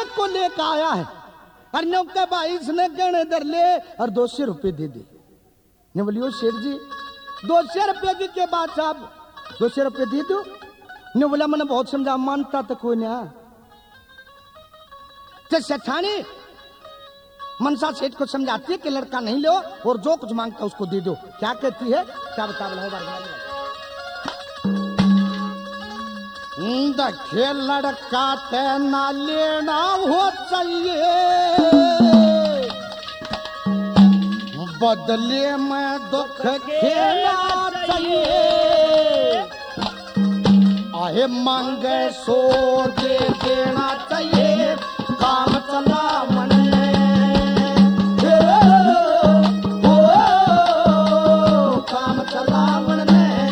को लेकर आया है। और नौका भाई इसने गहने दर ले और 200 रुपये दे दे। ने बोलियो शेर जी 200 रुपये की के बाद साहब 200 रुपये दे दो। ने बोला मैंने बहुत समझा, मानता तो कोई नहीं। तो सेठानी मनसा सेठ को समझाती है कि लड़का नहीं लो और जो कुछ मांगता उसको दे दो। क्या कहती है, क्या बता देखे लड़का ते ना लेना हो चाहिए, बदले में दुख खेला चाहिए। आहे मांगे सो दे देना चाहिए, काम चला मन काम चला मन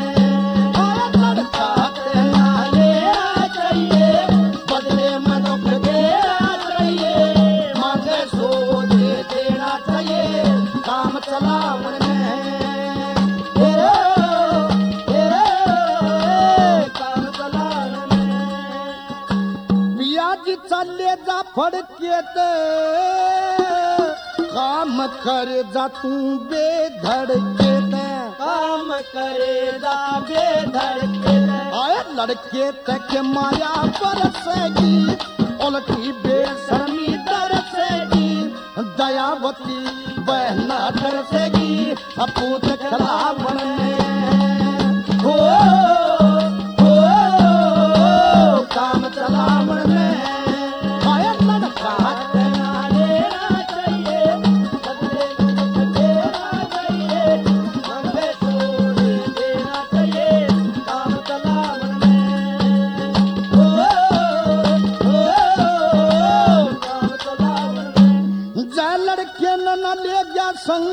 चले जा फड़के ते काम करे जा तू बेधड़के ते काम करे जा बेधड़के आए लड़के तक माया बरसेगी, उल्टी बेशर्मी दरसेगी, दयावती बहना दरसेगी अपूत खिलावन हो काम चलावन में। संग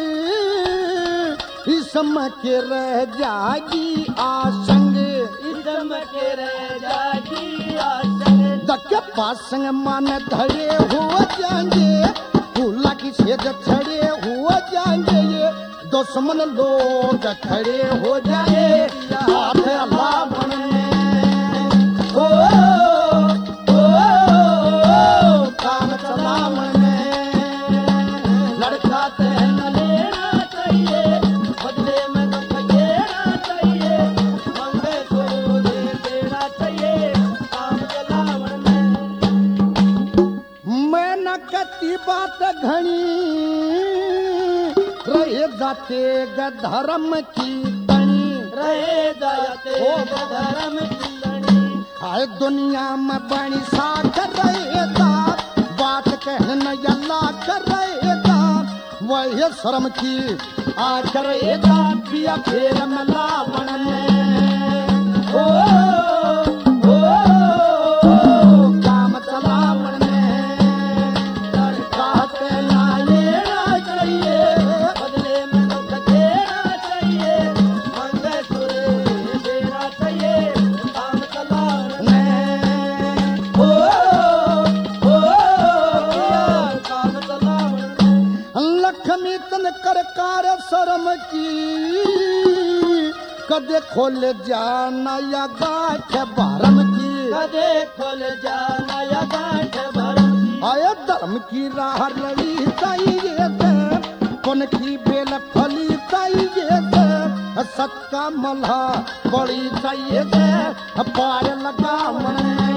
इसम के रह जागी आसंग, इसम के रह जागी आसंग। दक्के पास संग मन धड़े हो जाएंगे, फूला की सेज खड़े हो जाएंगे, ये दुश्मन लोग खड़े हो जाए हाथ अल्लाह बनने हो काम चला मन लड़का न लेना चाहिए, बदले में दुख देना चाहिए, मंगे सो दे देना चाहिए, काम चलावन में। मैं न कहती बात घनी रहे जाते धर्म की तनी, रहे जाते धर्म की तनी। हाय दुनिया में बड़ी साख रहेगा, बात कहने अल्लाह कर रहेगा, वही शर्म की आकर एदा पिया फेर में लावन में हो काम चलावन में। लड़का ते ना लेना चाहिए, बदले में दुख देना चाहिए, मंगे सो देना चाहिए, काम चलावन में हो काम चलावन में। लक्ष्मी तन कर कार शर्म की, कदे खोल जाना या गाठ भरम की, कदे खोल जाना या गांठ भरम की। आया धर्म की राह लड़ी चाहिए, पुन की बेल फली चाहिए, सत का मल्हा बड़ी चाहिए, पार लगा मन